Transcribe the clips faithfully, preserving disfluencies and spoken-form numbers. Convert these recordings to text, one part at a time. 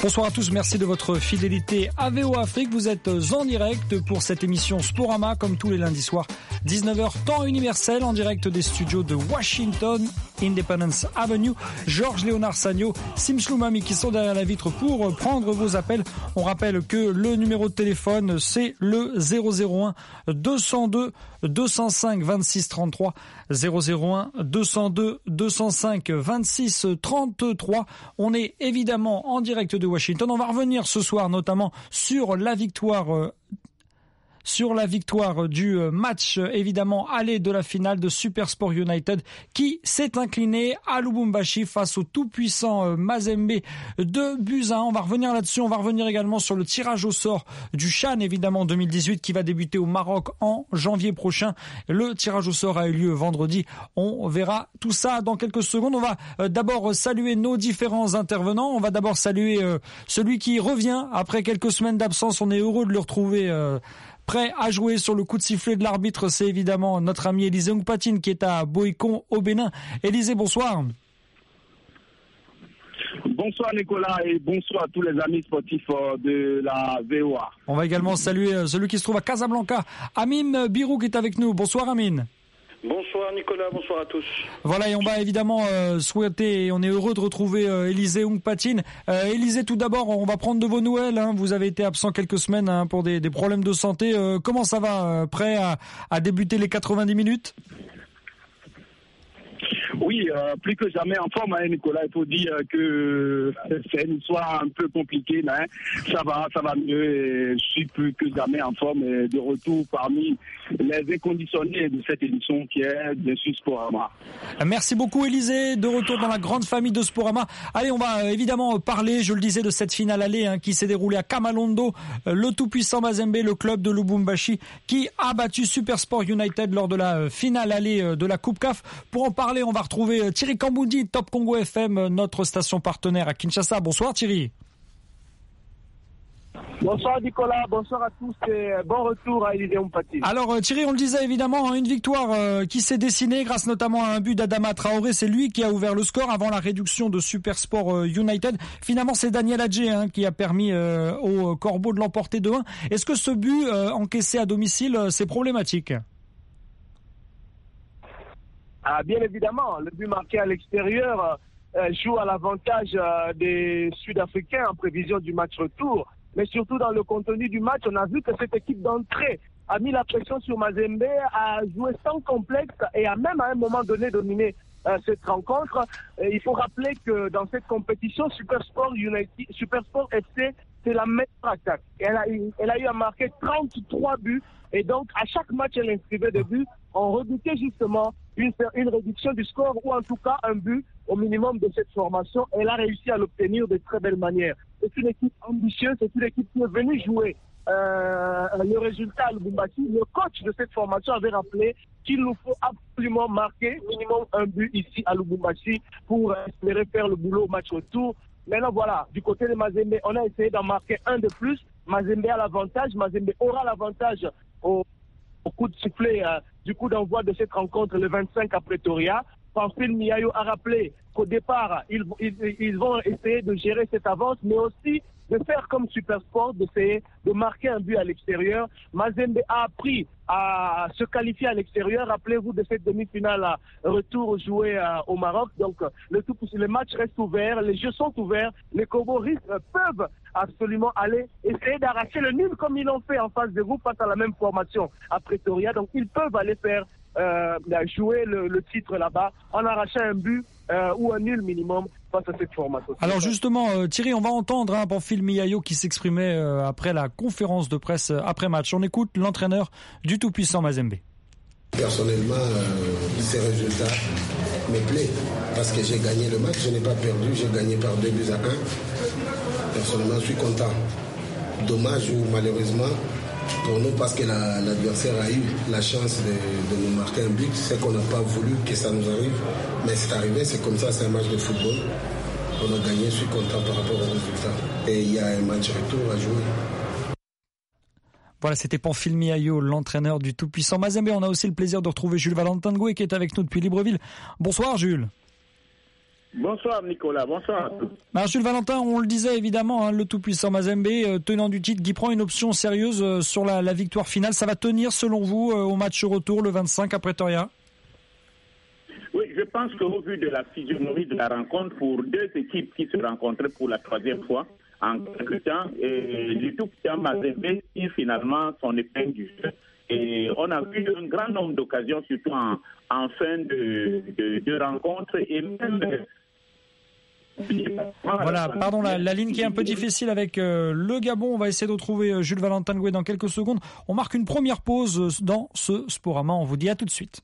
Bonsoir à tous, merci de votre fidélité à V O Afrique. Vous êtes en direct pour cette émission Sporama, comme tous les lundis soirs, dix-neuf heures, temps universel, en direct des studios de Washington, Independence Avenue. Georges Léonard Sagno, Sim Shloumami qui sont derrière la vitre pour prendre vos appels. On rappelle que le numéro de téléphone, c'est le zéro zéro un deux cent deux deux cent cinq vingt-six trente-trois, zéro zéro un deux cent deux deux cent cinq vingt-six trente-trois. On est évidemment en direct de Washington. On va revenir ce soir notamment sur la victoire euh, sur la victoire du match, évidemment, aller de la finale de Supersport United qui s'est incliné à Lubumbashi face au tout-puissant Mazembe de Buzyn. On va revenir là-dessus. On va revenir également sur le tirage au sort du CHAN, évidemment, deux mille dix-huit qui va débuter au Maroc en janvier prochain. Le tirage au sort a eu lieu vendredi. On verra tout ça dans quelques secondes. On va d'abord saluer nos différents intervenants. On va d'abord saluer celui qui revient après quelques semaines d'absence. On est heureux de le retrouver euh, prêt à jouer sur le coup de sifflet de l'arbitre. C'est évidemment notre ami Élisée Ngpatine qui est à Boïcon au Bénin. Élisée, bonsoir. Bonsoir Nicolas et bonsoir à tous les amis sportifs de la V O A. On va également saluer celui qui se trouve à Casablanca, Amine Birou qui est avec nous. Bonsoir Amine. Bonsoir Nicolas, bonsoir à tous. Voilà, et on va évidemment euh, souhaiter, et on est heureux de retrouver euh, Élisée Ngpatine. Euh, Élisée, tout d'abord, on va prendre de vos nouvelles. Hein. Vous avez été absent quelques semaines hein, pour des, des problèmes de santé. Euh, comment ça va euh, Prêt à, à débuter les quatre-vingt-dix minutes ? Oui, euh, plus que jamais en forme, hein, Nicolas. Il faut dire que c'est une histoire un peu compliquée, mais hein, ça va, ça va mieux. Et je suis plus que jamais en forme et de retour parmi les inconditionnés de cette émission qui est bien sûr Sporama. Merci beaucoup Élisée, de retour dans la grande famille de Sporama. Allez, on va évidemment parler, je le disais, de cette finale aller hein, qui s'est déroulée à Kamalondo. Le tout-puissant Mazembe, le club de Lubumbashi, qui a battu Supersport United lors de la finale aller de la Coupe C A F. Pour en parler, on va retrouver Thierry Kamboundi, Top Congo F M, notre station partenaire à Kinshasa. Bonsoir Thierry. Bonsoir Nicolas, bonsoir à tous et bon retour à Élisée Ngpatine. Alors Thierry, on le disait évidemment, une victoire euh, qui s'est dessinée grâce notamment à un but d'Adama Traoré. C'est lui qui a ouvert le score avant la réduction de Supersport euh, United. Finalement, c'est Daniel Adjé hein, qui a permis euh, aux Corbeaux de l'emporter deux un. Est-ce que ce but euh, encaissé à domicile, euh, c'est problématique ? Ah, bien évidemment, le but marqué à l'extérieur euh, joue à l'avantage euh, des Sud-Africains en prévision du match retour. Mais surtout dans le contenu du match, on a vu que cette équipe d'entrée a mis la pression sur Mazembe, a joué sans complexe et a même à un moment donné dominé euh, cette rencontre. Et il faut rappeler que dans cette compétition, Supersport United, Supersport F C, c'est la meilleure attaque. Elle a, elle a eu à marquer trente-trois buts et donc à chaque match, elle inscrivait des buts. On redoutait justement une, une réduction du score ou en tout cas un but au minimum de cette formation. Elle a réussi à l'obtenir de très belle manière. C'est une équipe ambitieuse, c'est une équipe qui est venue jouer euh, le résultat à Lubumbashi. Le coach de cette formation avait rappelé qu'il nous faut absolument marquer minimum un but ici à Lubumbashi pour espérer faire le boulot au match retour. Maintenant voilà, du côté de Mazembe, on a essayé d'en marquer un de plus. Mazembe a l'avantage, Mazembe aura l'avantage au, au coup de sifflet euh, du coup d'envoi de cette rencontre le vingt-cinq à Pretoria. Pamphile Miayo a rappelé qu'au départ, ils, ils, ils vont essayer de gérer cette avance, mais aussi de faire comme Supersport, d'essayer de marquer un but à l'extérieur. Mazembe a appris à se qualifier à l'extérieur. Rappelez-vous de cette demi-finale à retour jouée au Maroc. Donc, le, tout, le match reste ouvert, les jeux sont ouverts. Les Corbeaux peuvent absolument aller essayer d'arracher le nul comme ils l'ont fait en phase de groupe face à la même formation à Pretoria. Donc, ils peuvent aller faire euh, jouer le, le titre là-bas en arrachant un but euh, ou un nul minimum face à cette formation. Alors justement, euh, Thierry, on va entendre hein, Pamphile Miayo qui s'exprimait euh, après la conférence de presse euh, après-match. On écoute l'entraîneur du tout-puissant Mazembe. Personnellement, euh, ces résultats me plaisent parce que j'ai gagné le match, je n'ai pas perdu, j'ai gagné par deux buts à un. Personnellement, je suis content. Dommage ou malheureusement pour nous parce que la, l'adversaire a eu la chance de, de nous marquer un but. C'est qu'on n'a pas voulu que ça nous arrive, mais c'est arrivé, c'est comme ça, c'est un match de football. On a gagné, je suis content par rapport au résultat. Et il y a un match retour à jouer. Voilà, c'était Pamphile Miayo, l'entraîneur du tout-puissant Mazembe. On a aussi le plaisir de retrouver Jules Valentin Ngoué qui est avec nous depuis Libreville. Bonsoir Jules. Bonsoir Nicolas, bonsoir à tous. Alors, Jules Valentin, on le disait évidemment, hein, le tout-puissant Mazembe, euh, tenant du titre, qui prend une option sérieuse euh, sur la, la victoire finale. Ça va tenir selon vous euh, au match retour le vingt-cinq à Pretoria? Oui, je pense qu'au vu de la physionomie de la rencontre, pour deux équipes qui se rencontraient pour la troisième fois en quelque temps, et le tout-puissant Mazembe tire finalement son épingle du jeu. Et on a vu un grand nombre d'occasions, surtout en, en fin de, de, de rencontre, et même... Voilà, pardon, la, la ligne qui est un peu difficile avec euh, le Gabon. On va essayer de retrouver euh, Jules Valentin Ngoué dans quelques secondes. On marque une première pause euh, dans ce Sporama. On vous dit à tout de suite.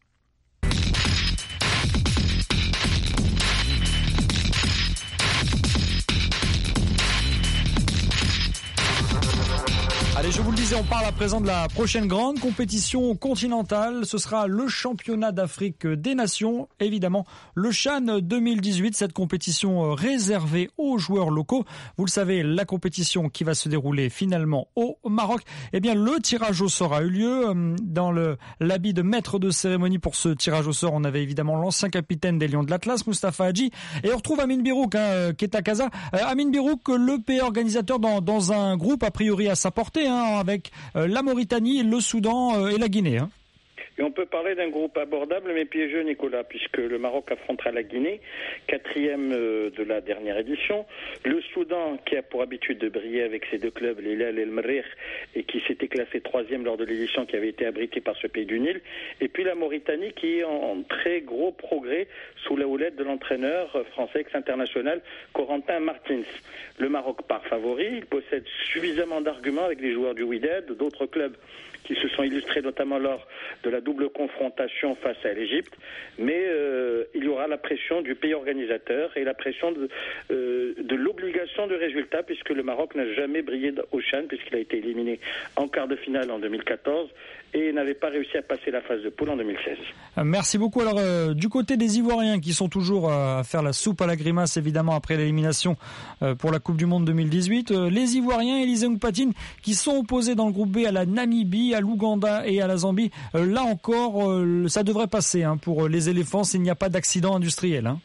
Allez, je vous le disais, on parle à présent de la prochaine grande compétition continentale. Ce sera le championnat d'Afrique des Nations, évidemment, le CHAN deux mille dix-huit, cette compétition réservée aux joueurs locaux. Vous le savez, la compétition qui va se dérouler finalement au Maroc. Eh bien, le tirage au sort a eu lieu. Dans le, l'habit de maître de cérémonie pour ce tirage au sort, on avait évidemment l'ancien capitaine des Lions de l'Atlas, Moustapha Hadji. Et on retrouve Amine Birouk, hein, qui est à Casa. Euh, Amine Birouk, le P A organisateur dans, dans un groupe a priori à sa portée, hein, avec euh, la Mauritanie, le Soudan euh, et la Guinée. Hein. Et on peut parler d'un groupe abordable mais piégeux, Nicolas, puisque le Maroc affrontera la Guinée, quatrième de la dernière édition. Le Soudan, qui a pour habitude de briller avec ses deux clubs, l'Hilal et le Mrih, et qui s'était classé troisième lors de l'édition qui avait été abritée par ce pays du Nil. Et puis la Mauritanie, qui est en très gros progrès sous la houlette de l'entraîneur français ex-international Corentin Martins. Le Maroc part favori, il possède suffisamment d'arguments avec les joueurs du Wydad, d'autres clubs qui se sont illustrés notamment lors de la double confrontation face à l'Égypte, mais euh, il y aura la pression du pays organisateur et la pression de, euh, de l'obligation de résultat, puisque le Maroc n'a jamais brillé au CHAN, puisqu'il a été éliminé en quart de finale en deux mille quatorze et n'avait pas réussi à passer la phase de poule en deux mille seize. Merci beaucoup. Alors, euh, du côté des Ivoiriens qui sont toujours euh, à faire la soupe à la grimace, évidemment, après l'élimination euh, pour la Coupe du Monde deux mille dix-huit, euh, les Ivoiriens, Élisée Mpatine, qui sont opposés dans le groupe B à la Namibie, à l'Ouganda et à la Zambie. Euh, là encore, euh, ça devrait passer hein, pour les éléphants s'il n'y a pas d'accident industriel. Hein.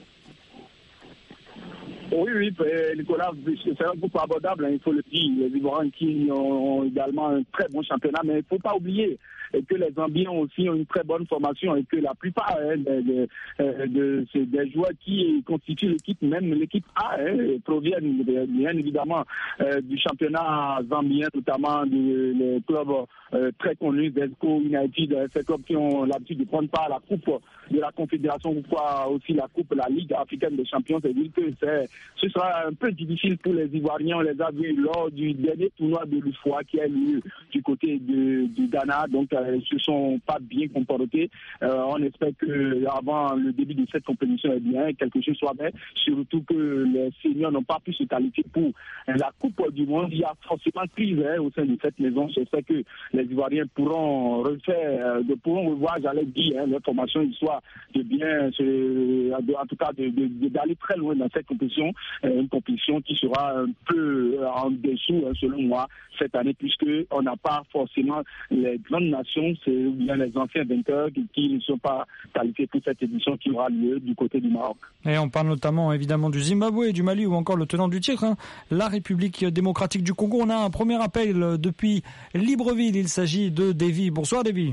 Oui, oui, Nicolas, c'est un groupe abordable, hein, il faut le dire. Les Ivoiriens qui ont également un très bon championnat, mais il ne faut pas oublier que les Zambiens aussi ont une très bonne formation et que la plupart hein, de, de, de, de, des joueurs qui constituent l'équipe, même l'équipe A, hein, proviennent bien évidemment euh, du championnat zambien, notamment des clubs euh, très connus, Zesco, United, ces clubs qui ont l'habitude de prendre part à la Coupe de la Confédération, ou quoi aussi la Coupe, la Ligue africaine des champions. C'est-à-dire que c'est, ce sera un peu difficile pour les Ivoiriens. On les a vus lors du dernier tournoi de l'U F O A qui a eu du côté de, du Ghana. Donc, euh, ils ne se sont pas bien comportés. Euh, on espère que avant le début de cette compétition, eh bien, quelque chose soit fait. Surtout que les seniors n'ont pas pu se qualifier pour la Coupe du Monde. Il y a forcément crise hein, au sein de cette maison. J'espère que les Ivoiriens pourront refaire, de, pourront revoir, j'allais dire, hein, leur formation, histoire de bien, se, en tout cas, de, de, de, d'aller très loin dans cette compétition. Une compétition qui sera un peu en dessous, hein, selon moi, cette année, puisqu'on n'a pas forcément les grandes nations, c'est bien les anciens vainqueurs qui, qui ne sont pas qualifiés pour cette édition qui aura lieu du côté du Maroc. Et on parle notamment évidemment du Zimbabwe, du Mali ou encore le tenant du titre, hein, la République démocratique du Congo. On a un premier appel depuis Libreville, il s'agit de Davy. Bonsoir Davy.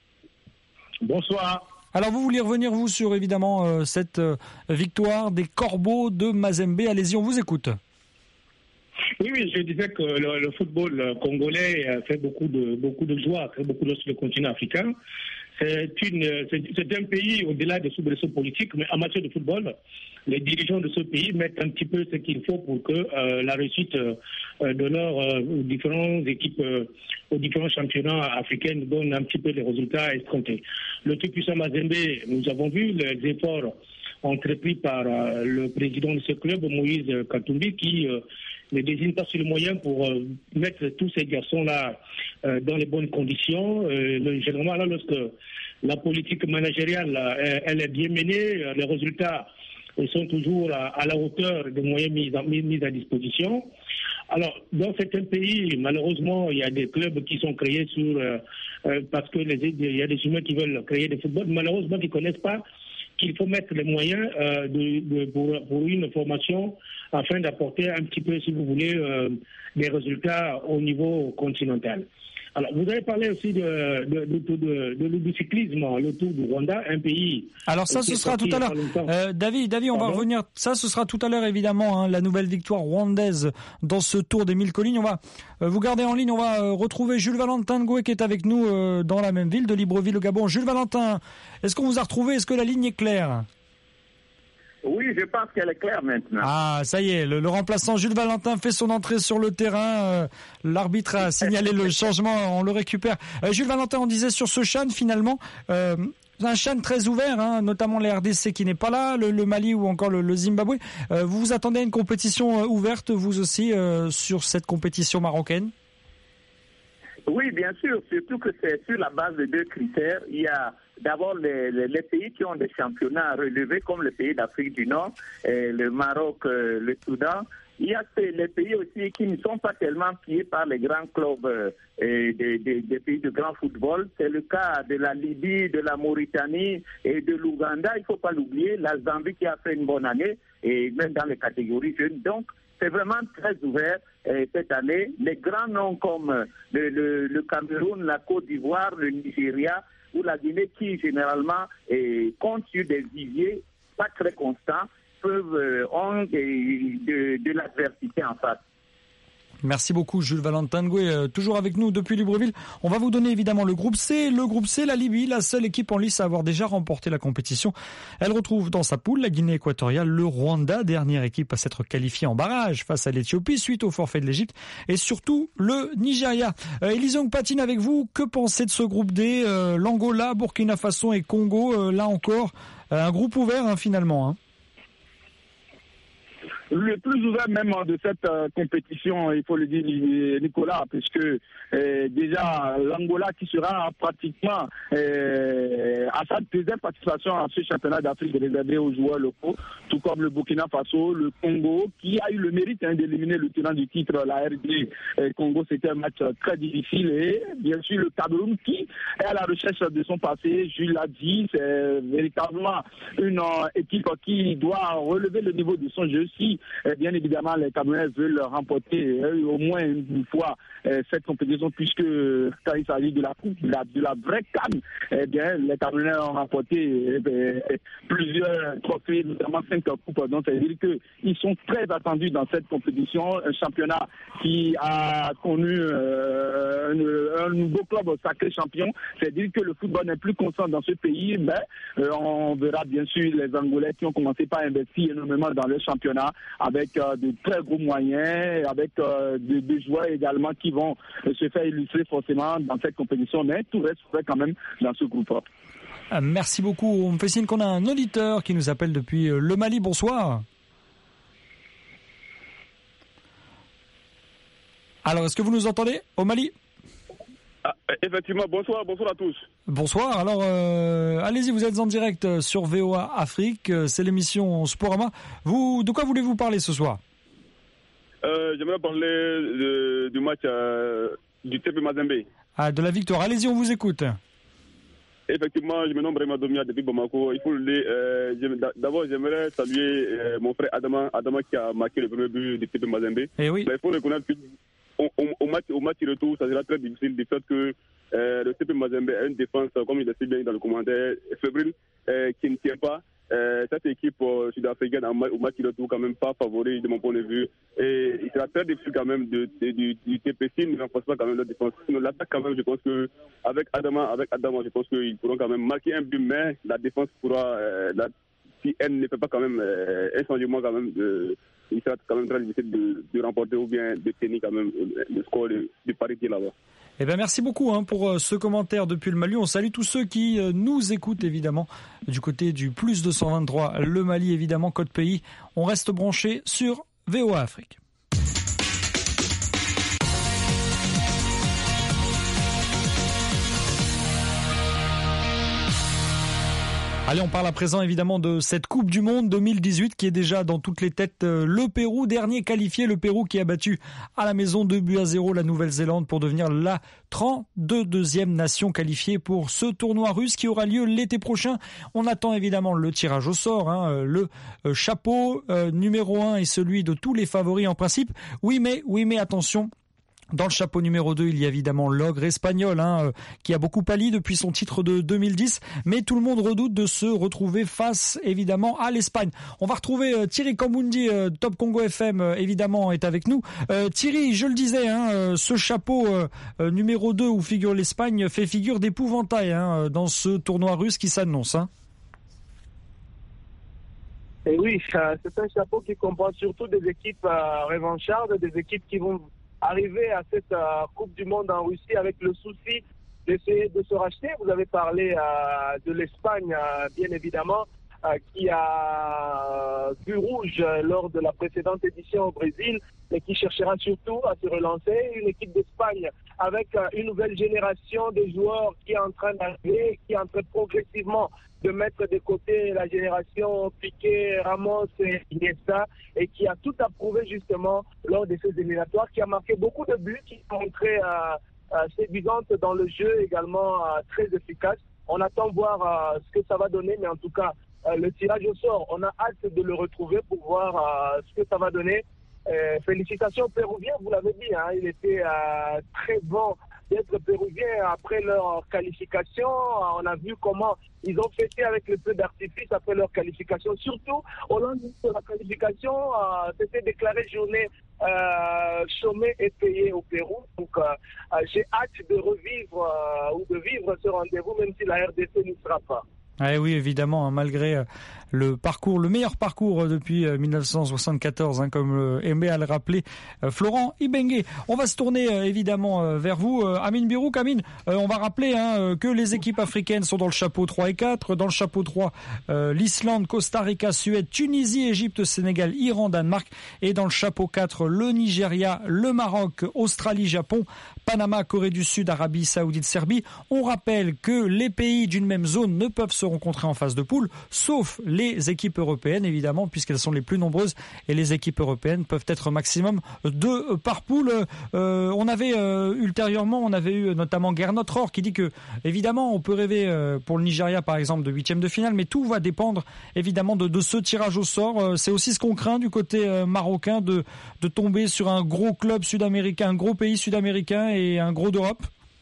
Bonsoir. Alors vous vouliez revenir vous sur évidemment euh, cette euh, victoire des Corbeaux de Mazembe. Allez-y, on vous écoute. Oui, oui, je disais que le, le football congolais fait beaucoup de beaucoup de joie, fait beaucoup de sur le continent africain. C'est une, c'est, c'est un pays au-delà des soubresauts politiques, mais en matière de football, les dirigeants de ce pays mettent un petit peu ce qu'il faut pour que euh, la réussite euh, de leurs euh, différentes équipes, euh, aux différents championnats africains donne un petit peu les résultats escomptés. Le tout-puissant Mazembe, nous avons vu les efforts entrepris par euh, le président de ce club, Moïse Katumbi, qui euh, ne désigne pas sur le moyen pour euh, mettre tous ces garçons-là euh, dans les bonnes conditions. Euh, le, généralement, là, lorsque la politique managériale euh, elle est bien menée, euh, les résultats euh, sont toujours à, à la hauteur des moyens mis, en, mis, mis à disposition. Alors, dans certains pays, malheureusement, il y a des clubs qui sont créés sur euh, euh, parce que les, il y a des humains qui veulent créer des footballs, malheureusement, qui ne connaissent pas qu'il faut mettre les moyens euh, de, de, pour, pour une formation afin d'apporter un petit peu, si vous voulez, euh, des résultats au niveau continental. Alors, vous avez parlé aussi de, de, de, de, de, de, du cyclisme, le Tour du Rwanda, un pays... Alors ça, ce sera tout à l'heure. Euh, David, David, on Pardon va revenir. Ça, ce sera tout à l'heure, évidemment, hein, la nouvelle victoire rwandaise dans ce Tour des mille collines. On va euh, vous garder en ligne. On va euh, retrouver Jules Valentin Ngoué qui est avec nous euh, dans la même ville de Libreville, au Gabon. Jules Valentin, est-ce qu'on vous a retrouvé? Est-ce que la ligne est claire? Oui, je pense qu'elle est claire maintenant. Ah, ça y est, le, le remplaçant Jules Valentin fait son entrée sur le terrain. Euh, l'arbitre a signalé le changement, on le récupère. Euh, Jules Valentin, on disait sur ce CHAN, finalement, euh, un CHAN très ouvert, hein, notamment les R D C qui n'est pas là, le, le Mali ou encore le, le Zimbabwe. Euh, vous vous attendez à une compétition euh, ouverte, vous aussi, euh, sur cette compétition marocaine? Oui, bien sûr, surtout que c'est sur la base de deux critères. Il y a d'abord les, les, les pays qui ont des championnats relevés, comme les pays d'Afrique du Nord, et le Maroc, euh, le Soudan. Il y a ces, les pays aussi qui ne sont pas tellement pillés par les grands clubs euh, et des, des, des pays de grand football. C'est le cas de la Libye, de la Mauritanie et de l'Ouganda. Il ne faut pas l'oublier, la Zambie qui a fait une bonne année, et même dans les catégories jeunes. Donc, c'est vraiment très ouvert euh, cette année. Les grands noms comme le, le, le Cameroun, la Côte d'Ivoire, le Nigeria ou la Guinée qui généralement euh, comptent sur des viviers pas très constants, peuvent euh, ont de, de, de l'adversité en face. Merci beaucoup Jules Valentin Ngoué, euh, toujours avec nous depuis Libreville. On va vous donner évidemment le groupe C. Le groupe C, la Libye, la seule équipe en lice à avoir déjà remporté la compétition. Elle retrouve dans sa poule la Guinée équatoriale, le Rwanda, dernière équipe à s'être qualifiée en barrage face à l'Éthiopie suite au forfait de l'Égypte, et surtout le Nigeria. Euh, Élisée Patine avec vous, que pensez de ce groupe D? euh, L'Angola, Burkina Faso et Congo, euh, là encore, euh, un groupe ouvert hein, finalement. Hein. Le plus ouvert même de cette euh, compétition, il faut le dire, Nicolas, puisque euh, déjà l'Angola qui sera pratiquement euh, à sa deuxième participation à ce championnat d'Afrique réservé aux joueurs locaux, tout comme le Burkina Faso, le Congo, qui a eu le mérite hein, d'éliminer le tenant du titre, la R D euh, Congo. C'était un match très difficile, et bien sûr le Cameroun qui est à la recherche de son passé. Jules l'a dit, c'est véritablement une euh, équipe qui doit relever le niveau de son jeu. Si Eh bien évidemment, les Camerounais veulent remporter euh, au moins une fois euh, cette compétition, puisque quand il s'agit de la coupe, de la, de la vraie canne, eh bien, les Camerounais ont remporté euh, plusieurs trophées, notamment cinq coupes. Donc, c'est-à-dire qu'ils sont très attendus dans cette compétition. Un championnat qui a connu euh, un, un nouveau club sacré champion. C'est-à-dire que le football n'est plus constant dans ce pays, mais euh, on verra bien sûr les Angolais qui ont commencé par investir énormément dans le championnat, avec euh, de très gros moyens, avec euh, des de joueurs également qui vont euh, se faire illustrer forcément dans cette compétition, mais tout reste vrai quand même dans ce groupe. Euh, merci beaucoup. On me fait signe qu'on a un auditeur qui nous appelle depuis euh, le Mali. Bonsoir. Alors, est-ce que vous nous entendez au Mali? Ah, effectivement, bonsoir, bonsoir à tous. Bonsoir, alors euh, allez-y, vous êtes en direct sur V O A Afrique, c'est l'émission Sporama. Vous, de quoi voulez-vous parler ce soir? euh, J'aimerais parler de, du match euh, du T P Mazembe. Ah, de la victoire, allez-y, on vous écoute. Effectivement, je me nomme Raymond Domia depuis Bamako. Il faut le dire, euh, d'abord j'aimerais saluer euh, mon frère Adama, Adama qui a marqué le premier but du T P Mazembe. Eh oui. Mais il faut reconnaître que Au, au, au, match, au match retour, ça sera très difficile du fait que euh, le T P Mazembe a une défense, comme il l'a dit bien dans le commentaire, fébrile, euh, qui ne tient pas. Euh, cette équipe euh, sud-africaine au match retour quand même pas favori de mon point de vue. Et il sera très difficile quand même de, de, du, du T P C ne renforce pas quand même leur défense. Sinon, l'attaque quand même, je pense que avec Adama, avec Adama, je pense qu'ils pourront quand même marquer un but, mais la défense pourra, euh, la, si elle ne fait pas quand même euh, un changement quand même de il sera quand même très difficile de, de remporter ou bien de tenir quand même le score du, du Paris qui est là-bas. Eh bien, merci beaucoup hein, pour euh, ce commentaire depuis le Mali. On salue tous ceux qui euh, nous écoutent évidemment du côté du plus deux cent vingt-trois, le Mali évidemment, code pays. On reste branché sur V O A Afrique. Allez, on parle à présent évidemment de cette Coupe du Monde deux mille dix-huit qui est déjà dans toutes les têtes. Le Pérou, dernier qualifié, le Pérou qui a battu à la maison deux buts à zéro la Nouvelle-Zélande pour devenir la trente-deuxième nation qualifiée pour ce tournoi russe qui aura lieu l'été prochain. On attend évidemment le tirage au sort, hein, le chapeau euh, numéro un est celui de tous les favoris en principe. Oui mais, oui mais attention. Dans le chapeau numéro deux, il y a évidemment l'ogre espagnol hein, qui a beaucoup pâli depuis son titre de deux mille dix, mais tout le monde redoute de se retrouver face évidemment à l'Espagne. On va retrouver euh, Thierry Kambundi, euh, Top Congo F M euh, évidemment est avec nous. Euh, Thierry, je le disais, hein, euh, ce chapeau euh, euh, numéro deux où figure l'Espagne fait figure d'épouvantail hein, dans ce tournoi russe qui s'annonce. Hein. Et oui, c'est un chapeau qui comprend surtout des équipes euh, revanchardes, des équipes qui vont arriver à cette euh, Coupe du Monde en Russie avec le souci d'essayer de se racheter. Vous avez parlé euh, de l'Espagne, euh, bien évidemment, euh, qui a vu rouge euh, lors de la précédente édition au Brésil et qui cherchera surtout à se relancer. Une équipe d'Espagne avec euh, une nouvelle génération de joueurs qui est en train d'arriver, qui est en train progressivement de mettre de côté la génération Piqué, Ramos et Iniesta et qui a tout approuvé justement lors de ces éliminatoires, qui a marqué beaucoup de buts, qui a montré euh, euh, séduisante dans le jeu, également euh, très efficace. On attend voir euh, ce que ça va donner, mais en tout cas, euh, le tirage au sort, on a hâte de le retrouver pour voir euh, ce que ça va donner. Euh, félicitations aux Péruviens, vous l'avez dit, hein, il était euh, très bon d'être Péruviens après leur qualification. On a vu comment ils ont fêté avec le feu d'artifice après leur qualification. Surtout, au lendemain de la qualification, euh, c'était déclaré journée euh, chômée et payée au Pérou. Donc, euh, j'ai hâte de revivre euh, ou de vivre ce rendez-vous, même si la R D C n'y sera pas. Ah oui, évidemment, hein, malgré le parcours, le meilleur parcours depuis dix-neuf cent soixante-quatorze, hein, comme aimait à le rappeler euh, Florent Ibenge. On va se tourner euh, évidemment euh, vers vous, euh, Amine Birouk. Amine, euh, on va rappeler hein, que les équipes africaines sont dans le chapeau trois et quatre. Dans le chapeau trois, euh, l'Islande, Costa Rica, Suède, Tunisie, Égypte, Sénégal, Iran, Danemark. Et dans le chapeau quatre, le Nigeria, le Maroc, Australie, Japon, Panama, Corée du Sud, Arabie Saoudite, Serbie. On rappelle que les pays d'une même zone ne peuvent se rencontrer en phase de poule, sauf les équipes européennes, évidemment, puisqu'elles sont les plus nombreuses, et les équipes européennes peuvent être maximum deux par poule. Euh, on avait euh, ultérieurement, on avait eu notamment Gernot Rohr qui dit que, évidemment, on peut rêver euh, pour le Nigeria, par exemple, de huitième de finale, mais tout va dépendre, évidemment, de, de ce tirage au sort. Euh, c'est aussi ce qu'on craint du côté euh, marocain, de, de tomber sur un gros club sud-américain, un gros pays sud-américain et un gros d'Europe.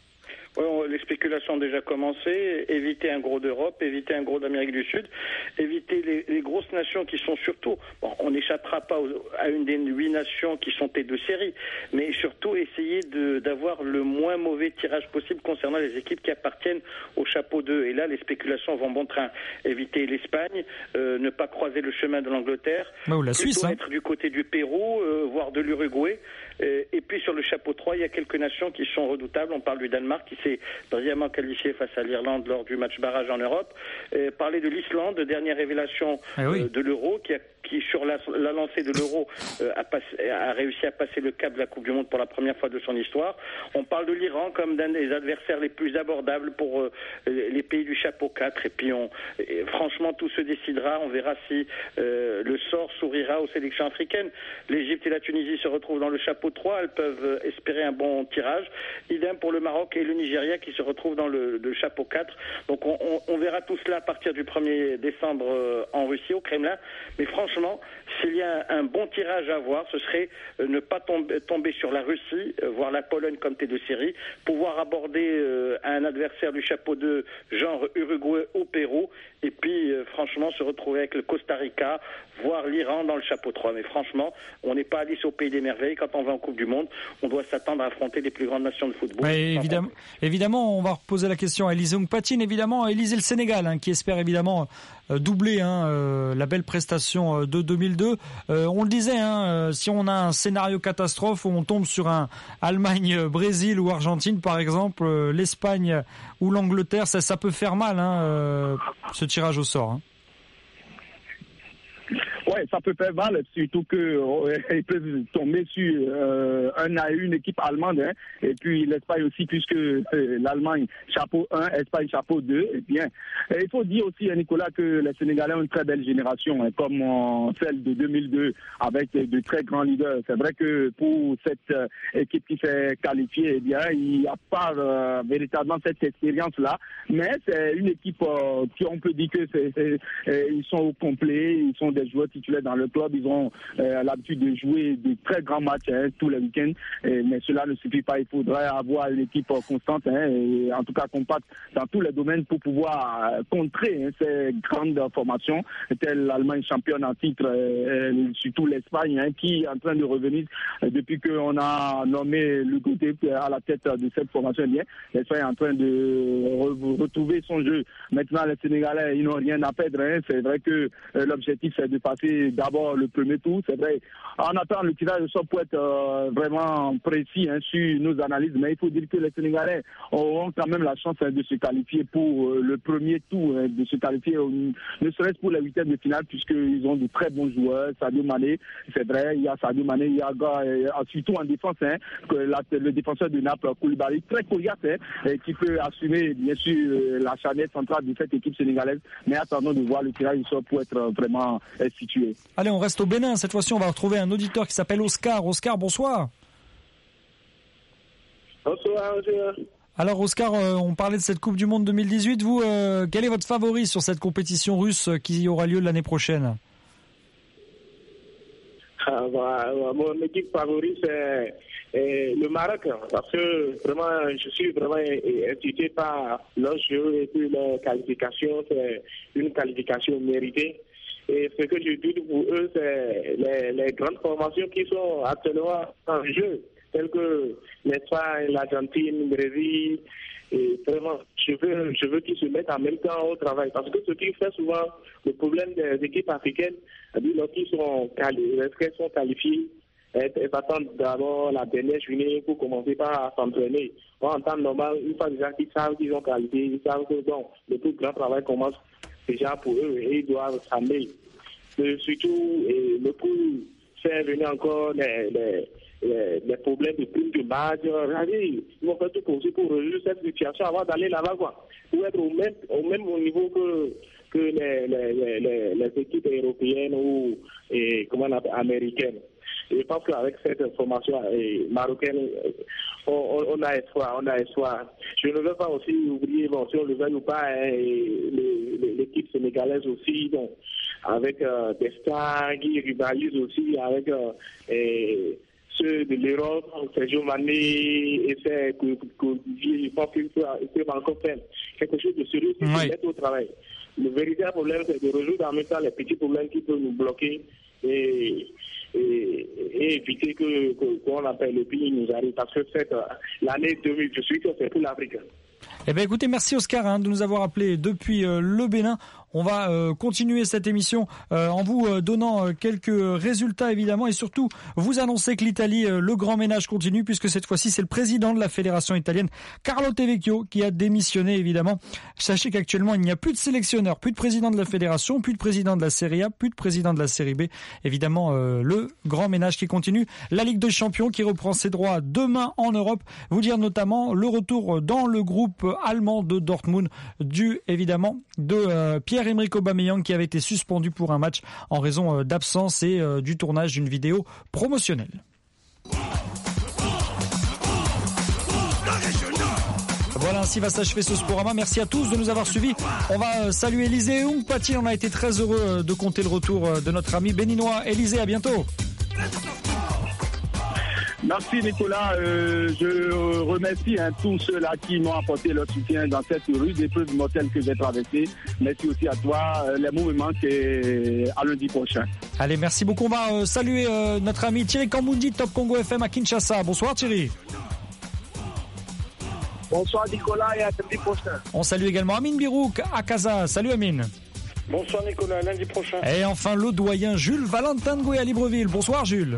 Ouais, les spéculations ont déjà commencé. Éviter un gros d'Europe, éviter un gros d'Amérique du Sud, éviter les, les grosses nations qui sont surtout... Bon, on n'échappera pas aux, à une des huit nations qui sont tête de série, mais surtout essayer de, d'avoir le moins mauvais tirage possible concernant les équipes qui appartiennent au chapeau deux. Et là, les spéculations vont bon train. Éviter l'Espagne, euh, ne pas croiser le chemin de l'Angleterre, bah, ou la plutôt Suisse, hein. être du côté du Pérou, euh, voire de l'Uruguay. Euh, et puis sur le chapeau trois, il y a quelques nations qui sont redoutables. On parle du Danemark qui s'est brillamment qualifié face à l'Irlande lors du match barrage en Europe. Euh, parler de l'Islande, dernière révélation ah oui. euh, de l'Euro, qui, a, qui sur la, la lancée de l'Euro euh, a, passé, a réussi à passer le cap de la Coupe du Monde pour la première fois de son histoire. On parle de l'Iran comme d'un des adversaires les plus abordables pour euh, les pays du chapeau quatre. Et puis on, et franchement, tout se décidera. On verra si euh, le sort sourira aux sélections africaines. L'Égypte et la Tunisie se retrouvent dans le chapeau trois. Elles peuvent espérer un bon tirage. Idem pour le Maroc et le Nigeria qui se retrouvent dans le, le chapeau quatre. Donc on, on, on verra tout cela à partir du premier décembre euh, en Russie, au Kremlin. Mais franchement, s'il y a un, un bon tirage à avoir, ce serait euh, ne pas tomber, tomber sur la Russie, euh, voir la Pologne comme tête de série, pouvoir aborder euh, un adversaire du chapeau deux, genre Uruguay ou Pérou, et puis euh, franchement se retrouver avec le Costa Rica, voir l'Iran dans le chapeau trois. Mais franchement, on n'est pas Alice au pays des merveilles. Quand on va en Coupe du Monde, on doit s'attendre à affronter les plus grandes nations de football. Ouais, évidemment, évidemment, on va reposer la question à Élisée Ongpatine, évidemment, Élisée le Sénégal, hein, qui espère évidemment euh, doubler hein, euh, la belle prestation euh, de deux mille deux. Euh, on le disait, hein, euh, si on a un scénario catastrophe où on tombe sur un Allemagne, Brésil ou Argentine, par exemple, euh, l'Espagne ou l'Angleterre, ça, ça peut faire mal, hein, euh, ce tirage au sort. Hein. Ouais, ça peut faire mal, surtout qu'ils euh, peuvent tomber sur euh, un à une équipe allemande, hein, et puis l'Espagne aussi, puisque euh, l'Allemagne chapeau un, Espagne chapeau deux. Et bien, et il faut dire aussi, Nicolas, que les Sénégalais ont une très belle génération, hein, comme euh, celle de deux mille deux, avec de très grands leaders. C'est vrai que pour cette euh, équipe qui s'est qualifiée, eh bien, il n'y a pas euh, véritablement cette expérience-là, mais c'est une équipe euh, qui, on peut dire que c'est, c'est, euh, ils sont au complet, ils sont des joueurs titulaires dans le club, ils ont euh, l'habitude de jouer de très grands matchs hein, tous les week-ends, et, mais cela ne suffit pas, il faudrait avoir une équipe euh, constante, hein, et en tout cas compacte dans tous les domaines pour pouvoir euh, contrer hein, ces grandes formations, telles l'Allemagne championne en titre, euh, euh, surtout l'Espagne, hein, qui est en train de revenir euh, depuis qu'on a nommé le côté à la tête de cette formation. Bien, l'Espagne est en train de re- retrouver son jeu. Maintenant, les Sénégalais, ils n'ont rien à perdre. Hein. C'est vrai que euh, l'objectif, c'est de passer d'abord le premier tour. C'est vrai. En attendant, le tirage de sort pour être euh, vraiment précis hein, sur nos analyses, mais il faut dire que les Sénégalais auront quand même la chance hein, de se qualifier pour euh, le premier tour, hein, de se qualifier, euh, ne serait-ce pour la huitième de finale, puisqu'ils ont de très bons joueurs. Sadio Mané, c'est vrai, il y a Sadio Mané, il y a euh, surtout en défense, hein, que la, le défenseur de Naples, Koulibaly, très coriace, hein, et qui peut assumer bien sûr euh, la charnière centrale de cette équipe sénégalaise, mais attendons de voir le tirage du sort pour être euh, vraiment euh, situé. Allez, on reste au Bénin. Cette fois-ci, on va retrouver un auditeur qui s'appelle Oscar. Oscar, bonsoir. Bonsoir, monsieur. Alors Oscar, euh, on parlait de cette Coupe du Monde deux mille dix-huit. Vous, euh, quel est votre favori sur cette compétition russe qui aura lieu l'année prochaine? Ah, bah, mon équipe favorite, c'est euh, le Maroc, parce que vraiment, je suis vraiment incité par leur jeu et puis leur qualification. C'est une qualification méritée. Et ce que je doute pour eux, c'est les, les grandes formations qui sont actuellement en jeu, telles que l'Espagne, l'Argentine, le Brésil. Et vraiment, je veux, je veux qu'ils se mettent en même temps au travail. Parce que ce qui fait souvent le problème des équipes africaines, lorsqu'ils sont, quali- lorsqu'elles sont qualifiées, elles attendent d'abord la dernière journée pour commencer par s'entraîner. En temps normal, une fois déjà qu'ils savent qu'ils ont qualifié, ils savent que bon, le plus grand travail commence déjà pour eux et ils doivent s'amener. Surtout, et le coup, faire venir encore les, les Les, les problèmes de prime de match, ils vont faire tout possible pour résoudre cette situation avant d'aller là-bas, quoi. Pour être au même, au même niveau que, que les, les, les, les équipes européennes ou et, comment on appelle, américaines. Et je pense qu'avec cette formation et, marocaine, on, on a espoir, on a espoir. Je ne veux pas aussi oublier, bon, si on le veut ou pas, hein, et les, l'équipe sénégalaise aussi, donc, avec euh, des stars qui rivalisent aussi avec euh, et, ceux de l'Europe, Sergio Mané et c'est que, que je pense qu'il peut encore faire quelque chose de sérieux qui peut mettre au travail. Le véritable problème, c'est de résoudre en même temps les petits problèmes qui peuvent nous bloquer et, et, et éviter que, que qu'on appelle le pays nous arrive. Parce que cette l'année deux mille, je suis sûr que c'est pour l'Afrique. Eh bien, écoutez, merci Oscar hein, de nous avoir appelé depuis euh, le Bénin. On va euh, continuer cette émission euh, en vous euh, donnant euh, quelques résultats évidemment et surtout vous annoncer que l'Italie, euh, le grand ménage continue puisque cette fois-ci c'est le président de la fédération italienne, Carlo Tevecchio, qui a démissionné évidemment. Sachez qu'actuellement il n'y a plus de sélectionneur, plus de président de la fédération, plus de président de la Serie A, plus de président de la Série B. Évidemment euh, le grand ménage qui continue. La Ligue des Champions qui reprend ses droits demain en Europe. Vous dire notamment le retour dans le groupe allemand de Dortmund dû évidemment de euh, Pierre-Emerick Aubameyang qui avait été suspendu pour un match en raison euh, d'absence et euh, du tournage d'une vidéo promotionnelle. Voilà, ainsi va s'achever ce Sporama. Merci à tous de nous avoir suivis. On va euh, saluer Élisée Oungpati. On a été très heureux euh, de compter le retour euh, de notre ami béninois. Élisée, à bientôt. Merci Nicolas, euh, je remercie hein, tous ceux-là qui m'ont apporté leur soutien dans cette rude épreuve mortelle que j'ai traversée. Merci aussi à toi, euh, les mots me manquent et à lundi prochain. Allez, merci beaucoup. On va euh, saluer euh, notre ami Thierry Kambundi, Top Congo F M à Kinshasa. Bonsoir Thierry. Bonsoir Nicolas et à lundi prochain. On salue également Amine Birouk à Casa. Salut Amine. Bonsoir Nicolas, lundi prochain. Et enfin le doyen Jules Valentin Ngoué à Libreville. Bonsoir Jules.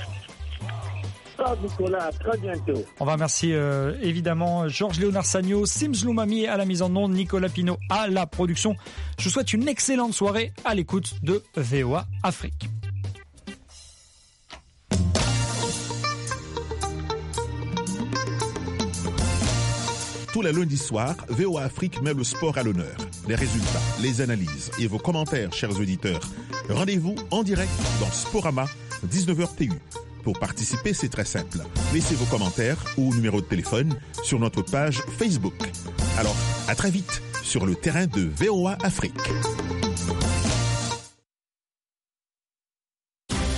Nicolas, très bientôt. On va remercier euh, évidemment Georges Léonard Sagno, Sims Loumami à la mise en onde, Nicolas Pinault à la production. Je vous souhaite une excellente soirée à l'écoute de V O A Afrique. Tous les lundis soirs, V O A Afrique met le sport à l'honneur. Les résultats, les analyses et vos commentaires, chers auditeurs. Rendez-vous en direct dans Sporama, dix-neuf heures T U. Pour participer, c'est très simple. Laissez vos commentaires ou numéro de téléphone sur notre page Facebook. Alors, à très vite sur le terrain de V O A Afrique.